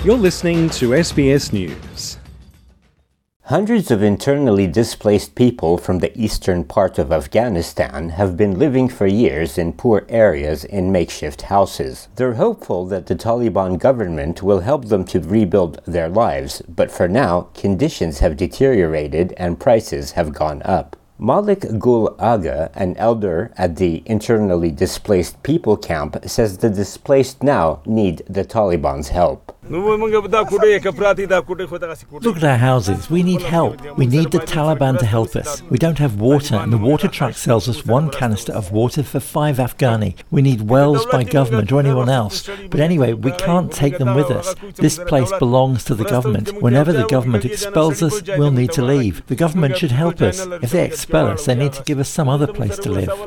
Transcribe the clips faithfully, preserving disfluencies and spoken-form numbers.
You're listening to S B S News. Hundreds of internally displaced people from the eastern part of Afghanistan have been living for years in poor areas in makeshift houses. They're hopeful that the Taliban government will help them to rebuild their lives, but for now, conditions have deteriorated and prices have gone up. Malik Gul Aga, an elder at the internally displaced people camp, says the displaced now need the Taliban's help. Look at our houses. We need help. We need the Taliban to help us. We don't have water, and the water truck sells us one canister of water for five Afghani. We need wells by government or anyone else. But anyway, we can't take them with us. This place belongs to the government. Whenever the government expels us, we'll need to leave. The government should help us. If they expel us, they need to give us some other place to live.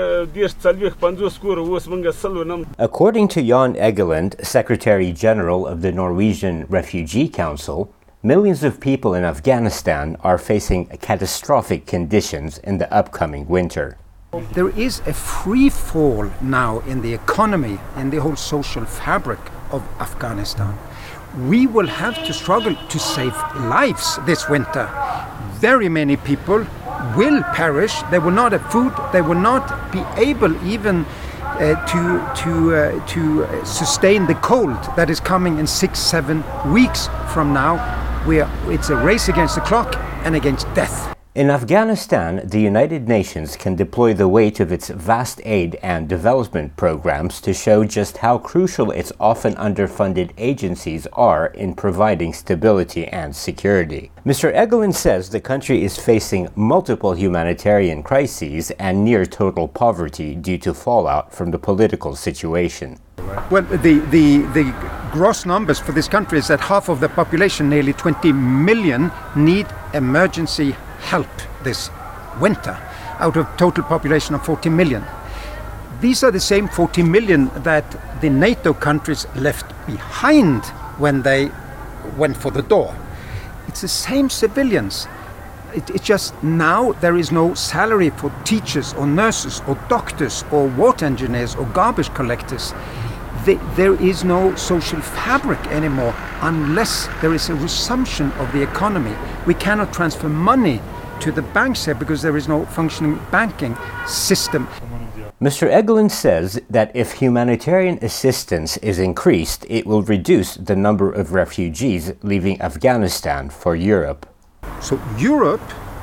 According to Jan Egeland, Secretary General of the Norwegian Refugee Council, millions of people in Afghanistan are facing catastrophic conditions in the upcoming winter. There is a free fall now in the economy and the whole social fabric of Afghanistan. We will have to struggle to save lives this winter. Very many people will perish. They will not have food. They will not be able even Uh, to to uh, to sustain the cold that is coming in six, seven weeks from now. Where it's a race against the clock and against death. In Afghanistan, the United Nations can deploy the weight of its vast aid and development programs to show just how crucial its often underfunded agencies are in providing stability and security. Mister Egeland says the country is facing multiple humanitarian crises and near total poverty due to fallout from the political situation. Well, the, the, the gross numbers for this country is that half of the population, nearly twenty million, need emergency help this winter, out of total population of forty million. These are the same forty million that the NATO countries left behind when they went for the door. It's the same civilians. It, it's just now there is no salary for teachers or nurses or doctors or water engineers or garbage collectors. The, there is no social fabric anymore unless there is a resumption of the economy. We cannot transfer money to the banks here because there is no functioning banking system. Mister Egeland says that if humanitarian assistance is increased, it will reduce the number of refugees leaving Afghanistan for Europe. So Europe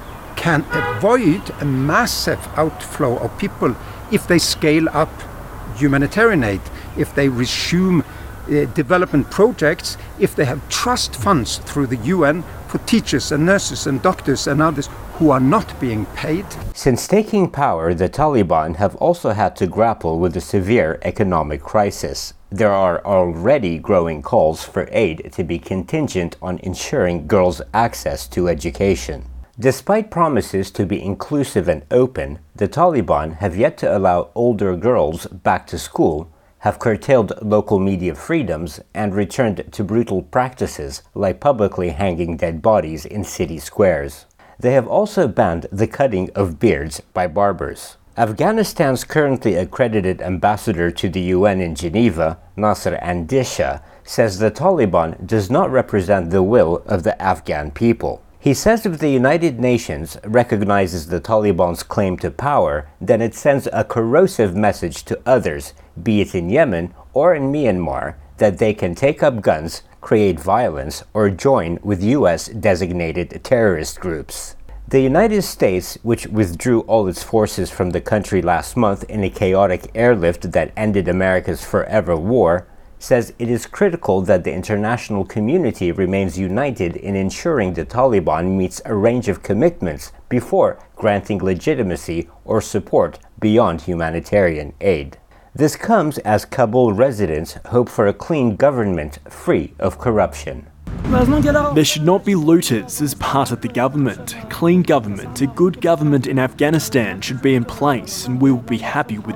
can avoid a massive outflow of people if they scale up humanitarian aid, if they resume uh, development projects, if they have trust funds through the U N for teachers and nurses and doctors and others who are not being paid. Since taking power, the Taliban have also had to grapple with a severe economic crisis. There are already growing calls for aid to be contingent on ensuring girls' access to education. Despite promises to be inclusive and open, the Taliban have yet to allow older girls back to school, have curtailed local media freedoms, and returned to brutal practices like publicly hanging dead bodies in city squares. They have also banned the cutting of beards by barbers. Afghanistan's currently accredited ambassador to the U N in Geneva, Nasser Andisha, says the Taliban does not represent the will of the Afghan people. He says if the United Nations recognizes the Taliban's claim to power, then it sends a corrosive message to others, be it in Yemen or in Myanmar, that they can take up guns, create violence, or join with U S-designated terrorist groups. The United States, which withdrew all its forces from the country last month in a chaotic airlift that ended America's forever war, says it is critical that the international community remains united in ensuring the Taliban meets a range of commitments before granting legitimacy or support beyond humanitarian aid. This comes as Kabul residents hope for a clean government free of corruption. There should not be looters as part of the government. Clean government, a good government in Afghanistan should be in place, and we will be happy with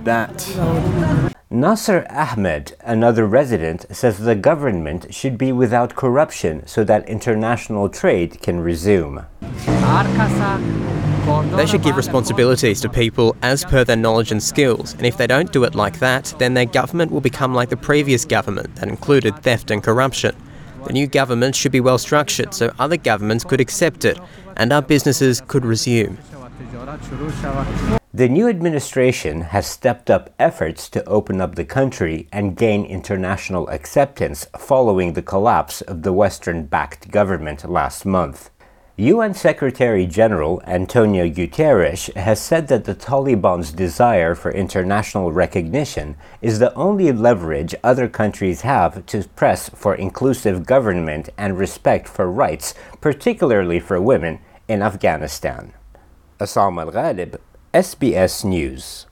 that. Nasser Ahmed, another resident, says the government should be without corruption so that international trade can resume. They should give responsibilities to people as per their knowledge and skills, and if they don't do it like that, then their government will become like the previous government that included theft and corruption. The new government should be well structured so other governments could accept it and our businesses could resume. The new administration has stepped up efforts to open up the country and gain international acceptance following the collapse of the Western-backed government last month. U N Secretary General Antonio Guterres has said that the Taliban's desire for international recognition is the only leverage other countries have to press for inclusive government and respect for rights, particularly for women, in Afghanistan. Assam Al-Ghalib, S B S News.